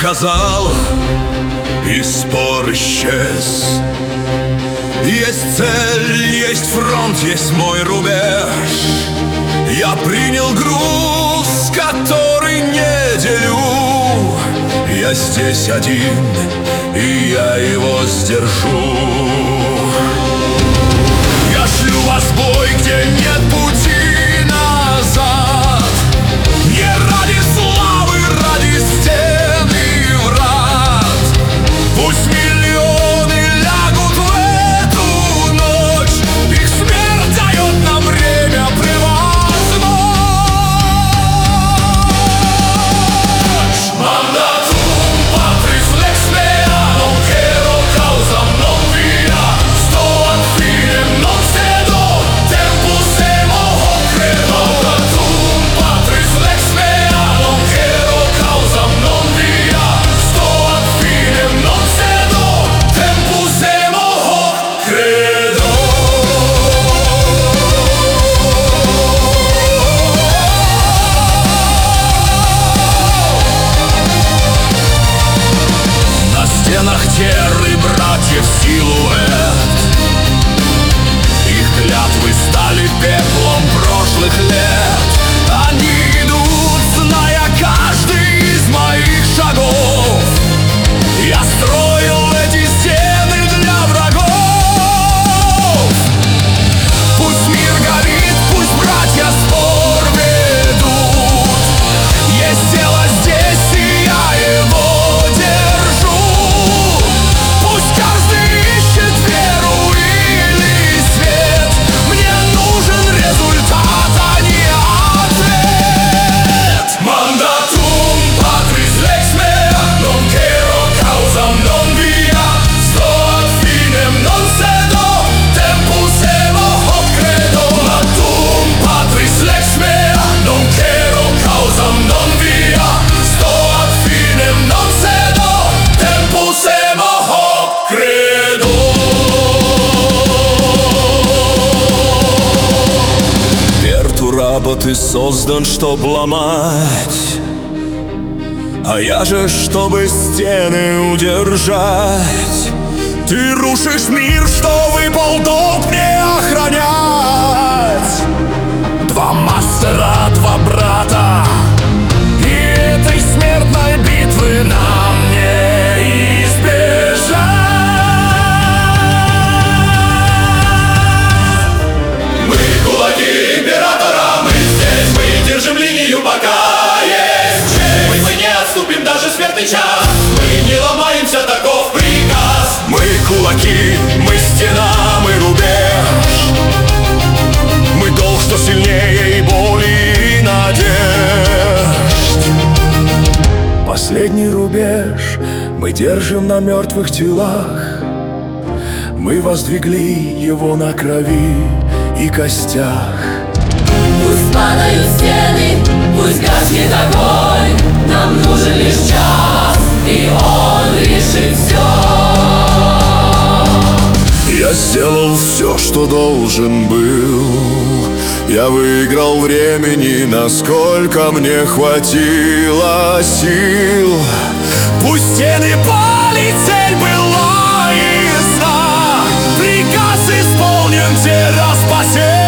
сказал, и спор исчез. Есть цель, есть фронт, есть мой рубеж. Я принял груз, который не делю. Я здесь один, и я его сдержу. Я шлю вас в бой, где нет пути назад. Не ради славы, ради стен и врат. Пусть миллионы лягут в эту ночь. Их смерть дает нам время превозмочь. Mandatum patris lex mea, non quero causa non via. Sto ad fine non cedo, tempus emo hoc credo. Mandatum patris lex mea, non quero causa non via. Sto ad fine non cedo, tempus emo hoc credo. На стенах терры братьев силуэт. Их клятвы стали пеплом прошлых лет. Они идут, зная каждый из моих шагов. Я строил эти стены для врагов. Пусть мир горит, пусть братья спор ведут. Есть дело здесь, и я его держу. Пусть каждый ищет веру или свет. Мне нужен результат, а не ответ. Mandatum patris lex mea, non quero causa non via. Sto ad finem non cedo, tempus emo hoc credo. Mandatum patris lex mea, non quero causa non via. Sto ad finem non cedo, tempus emo hoc credo. Пертураба, ты создан, чтоб ломать, а я же, чтобы стены удержать. Ты рушишь мир, что выпал долг мне охранять. Два мастера, два брата, и этой смертной битвы нам не избежать. Мы кулаки императора, мы здесь, мы держим линию, пока есть честь. Мы не отступим даже в смертный час, мы не ломаемся, таков приказ. Мы кулаки, мы стена, мы рубеж. Мы долг, что сильнее и боли, и надежд. Последний рубеж мы держим на мертвых телах. Мы воздвигли его на крови и костях. Пусть падают стены, пусть гаснет огонь. Нам нужен лишь час, и он решит все. Я сделал все, что должен был. Я выиграл времени, насколько мне хватило сил. Пусть стены пали, цель была ясна. Приказ исполнен, те распасен.